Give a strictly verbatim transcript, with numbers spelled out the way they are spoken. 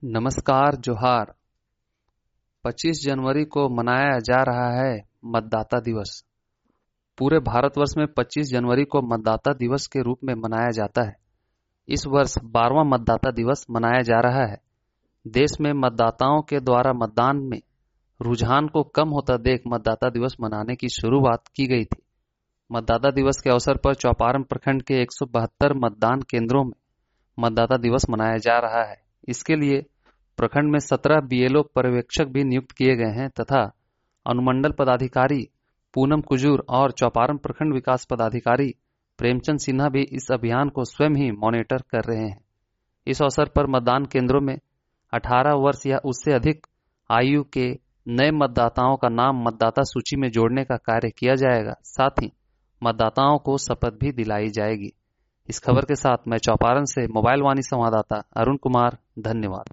नमस्कार जोहार। पच्चीस जनवरी को मनाया जा रहा है मतदाता दिवस। पूरे भारतवर्ष में पच्चीस जनवरी को मतदाता दिवस के रूप में मनाया जाता है। इस वर्ष बारहवां मतदाता दिवस मनाया जा रहा है। देश में मतदाताओं के द्वारा मतदान में रुझान को कम होता देख मतदाता दिवस मनाने की शुरुआत की गई थी। मतदाता दिवस के अवसर पर चौपारण प्रखंड के एक सौ बहत्तर मतदान केंद्रों में मतदाता दिवस मनाया जा रहा है। इसके लिए प्रखंड में सत्रह बीएलओ पर्यवेक्षक भी नियुक्त किए गए हैं तथा अनुमंडल पदाधिकारी पूनम कुजूर और चौपारण प्रखंड विकास पदाधिकारी प्रेमचंद सिन्हा भी इस अभियान को स्वयं ही मॉनिटर कर रहे हैं। इस अवसर पर मतदान केंद्रों में अठारह वर्ष या उससे अधिक आयु के नए मतदाताओं का नाम मतदाता सूची में जोड़ने का कार्य किया जाएगा। साथ ही मतदाताओं को शपथ भी दिलाई जाएगी। इस खबर के साथ मैं चौपारण से मोबाइल वाणी संवाददाता अरुण कुमार, धन्यवाद।